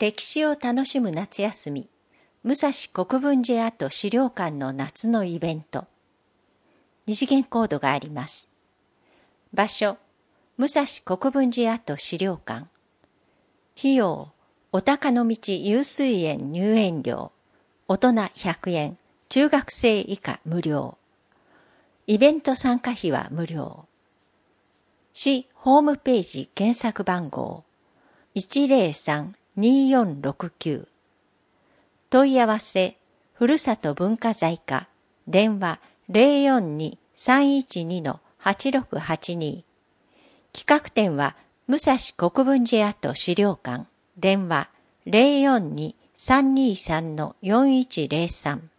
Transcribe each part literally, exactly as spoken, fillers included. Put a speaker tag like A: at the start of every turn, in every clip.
A: 歴史を楽しむ夏休み、武蔵国分寺跡資料館の夏のイベント。二次元コードがあります。場所、武蔵国分寺跡資料館。費用、お鷹の道湧水園入園料、大人ひゃくえん、中学生以下無料。イベント参加費は無料。市ホームページ検索番号 いちゼロさんにーよんろくきゅう。問い合わせ、ふるさと文化財課、電話 ゼロよんにーさんいちにーはちろくはちにー。企画展は武蔵国分寺跡資料館、電話 ゼロよんにーさんにーさんのよんいちゼロさん。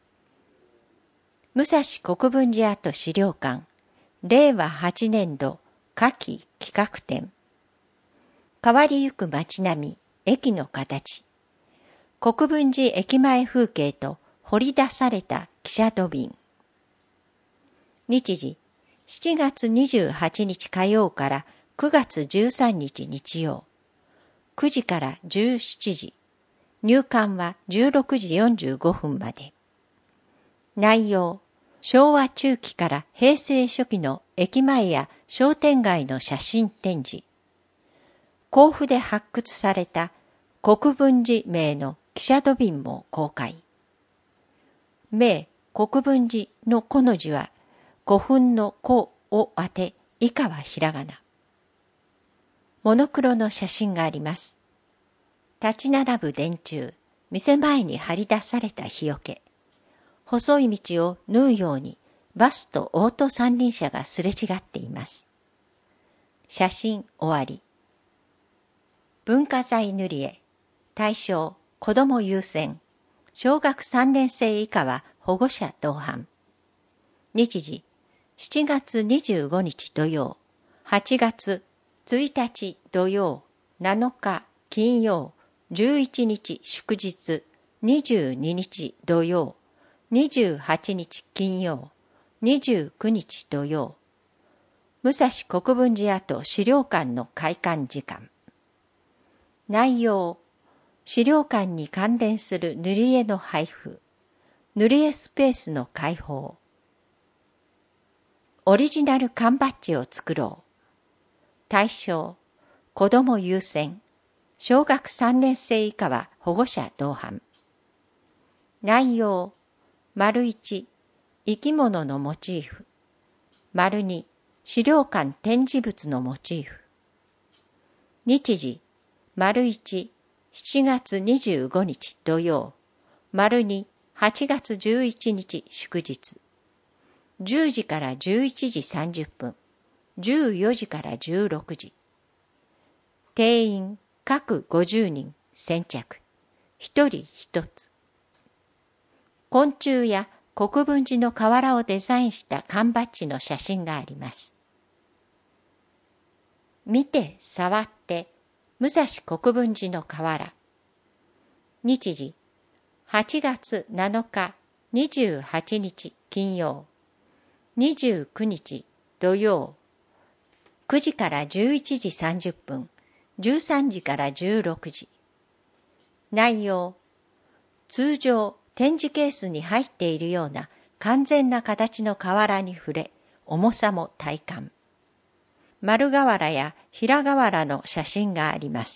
A: 武蔵国分寺跡資料館、れいわはちねんど夏季企画展。変わりゆく街並み、駅の形。国分寺駅前風景と掘り出された汽車土瓶。日時、しちがつにじゅうはちにち火曜からくがつじゅうさんにち日曜。くじからじゅうしちじ。入館はじゅうろくじよんじゅうごふんまで。内容、昭和中期から平成初期の駅前や商店街の写真展示。甲府で発掘された国分寺名の汽車土瓶も公開。名国分寺のこの字は古墳の古を当て、以下はひらがな。モノクロの写真があります。立ち並ぶ電柱、店前に張り出された日よけ。細い道を縫うようにバスとオート三輪車がすれ違っています。写真終わり。文化財塗り絵。対象、子ども優先。小学さんねん生以下は保護者同伴。日時、しちがつにじゅうごにち土曜、はちがつついたち土曜、なのか金曜、じゅういちにち祝日、にじゅうににち土曜、にじゅうはちにち金曜、にじゅうくにち土曜。武蔵国分寺跡資料館の開館時間。内容、資料館に関連する塗り絵の配布、塗り絵スペースの開放。オリジナル缶バッジを作ろう。対象、子ども優先。小学さんねん生以下は保護者同伴。内容、丸いち、生き物のモチーフ。丸に、資料館展示物のモチーフ。日時、丸いち、しちがつにじゅうごにち土曜。丸に、はちがつじゅういちにち祝日。じゅうじからじゅういちじさんじゅっぷん。じゅうよじからじゅうろくじ。定員、各ごじゅうにん、先着。ひとりひとつ。昆虫や国分寺の瓦をデザインした缶バッジの写真があります。見て、触って、武蔵国分寺の瓦。日時、はちがつなのか、にじゅうはちにち金曜、にじゅうくにち土曜、くじからじゅういちじさんじゅっぷん、じゅうさんじからじゅうろくじ。内容、通常展示ケースに入っているような完全な形の瓦に触れ、重さも体感。丸瓦や平瓦の写真があります。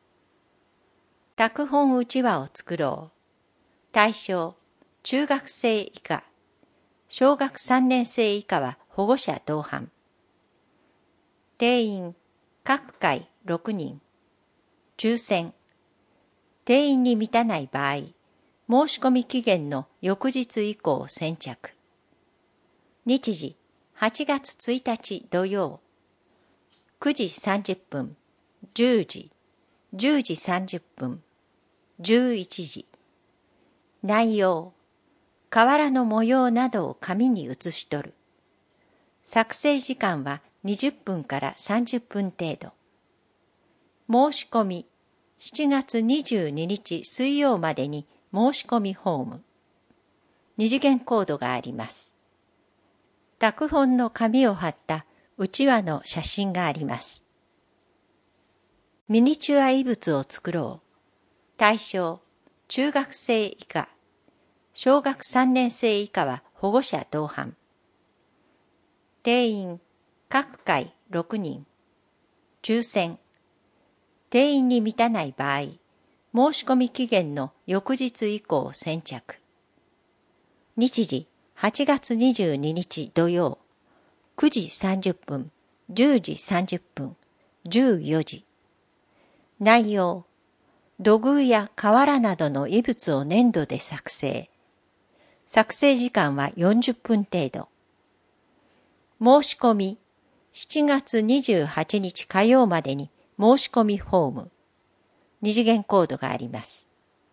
A: 拓本うちわを作ろう。対象、中学生以下。小学さんねん生以下は保護者同伴。定員、各回ろくにん。抽選。定員に満たない場合、申し込み期限の翌日以降先着。日時、はちがつついたち土曜。くじさんじゅっぷん、じゅうじ、じゅうじさんじゅっぷん、じゅういちじ。内容、瓦の模様などを紙に写し取る。作成時間はにじゅっぷんからさんじゅっぷん程度。申し込み、しちがつにじゅうににち水曜までに申し込みフォーム。二次元コードがあります。拓本の紙を貼ったうちわの写真があります。ミニチュア遺物を作ろう。 対象、中学生以下、小学さんねん生以下は保護者同伴。定員、各回ろくにん。抽選。定員に満たない場合、申し込み期限の翌日以降先着。日時、はちがつにじゅうににち土曜、くじさんじゅっぷん、じゅうじさんじゅっぷん、じゅうよじ。内容、土偶や瓦などの遺物を粘土で作成。作成時間はよんじゅっぷん程度。申し込み、しちがつにじゅうはちにち火曜までに申し込みフォーム。二次元コードがあります。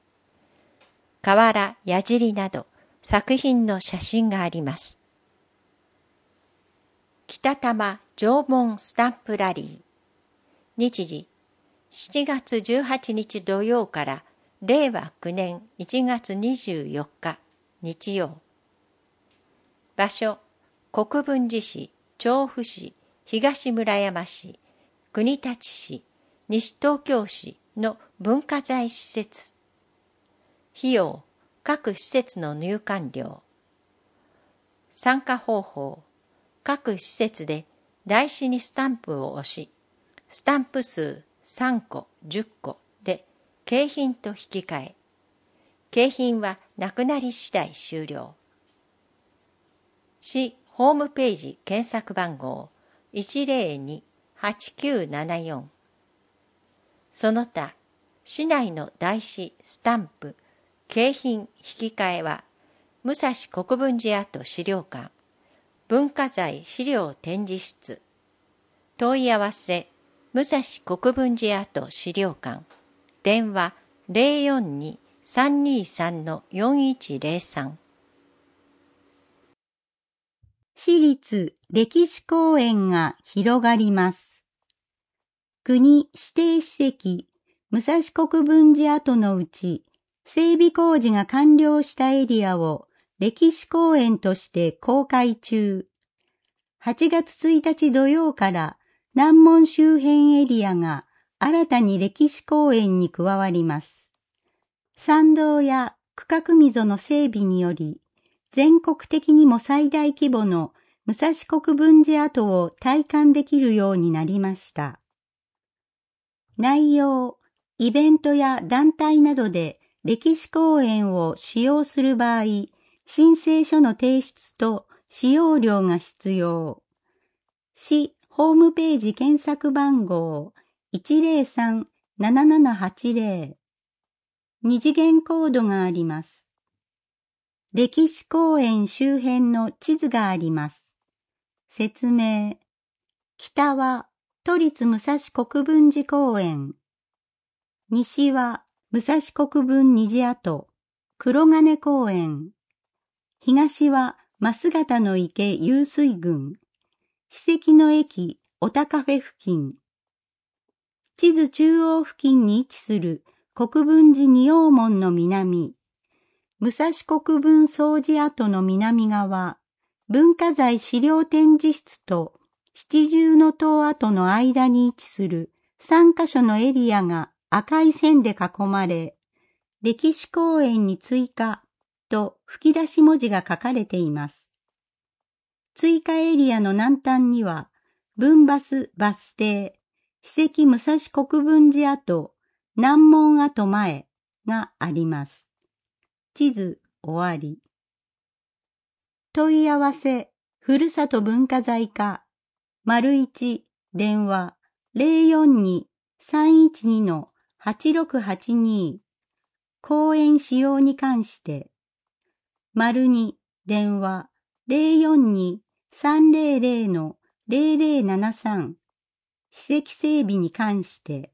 A: 瓦、矢尻など作品の写真があります。北多摩縄文スタンプラリー。日時、しちがつじゅうはちにち土曜かられいわきゅうねんいちがつにじゅうよっか日曜。場所、国分寺市、調布市、東村山市、国立市、西東京市の文化財施設。費用、各施設の入館料。参加方法、各施設で台紙にスタンプを押し、スタンプ数さんこ、じゅっこで景品と引き換え。景品はなくなり次第終了。市ホームページ検索番号 いちぜろに はちきゅうななよん。その他、市内の台紙、スタンプ、景品引き換えは、武蔵国分寺跡資料館、文化財資料展示室。問い合わせ、武蔵国分寺跡資料館。電話 ゼロよんに さんにさん よんいちゼロさん。
B: 市立歴史公園が広がります。国指定史跡、武蔵国分寺跡のうち、整備工事が完了したエリアを歴史公園として公開中。はちがつついたち土曜から南門周辺エリアが新たに歴史公園に加わります。参道や区画溝の整備により、全国的にも最大規模の武蔵国分寺跡を体感できるようになりました。内容、イベントや団体などで歴史公園を使用する場合、申請書の提出と使用料が必要。市ホームページ検索番号 いちぜろさん ななななはちゼロ。二次元コードがあります。歴史公園周辺の地図があります。説明。北は都立武蔵国分寺公園。西は武蔵国分虹跡、黒金公園。東は増形の池湧水群。史跡の駅おたカフェ付近。地図中央付近に位置する国分寺仁王門の南。武蔵国分総寺跡の南側。文化財資料展示室と七重塔跡の間に位置するさんかしょのエリアが赤い線で囲まれ、歴史公園に追加と吹き出し文字が書かれています。追加エリアの南端には、分バスバス停、史跡武蔵国分寺跡、南門跡前があります。地図終わり。問い合わせ、ふるさと文化財課、丸一、電話、ゼロよんに さんいちに はちろくはちに、公園使用に関して、丸二、電話、ゼロよんに さんぜろぜろ ゼロゼロななさん、史跡整備に関して、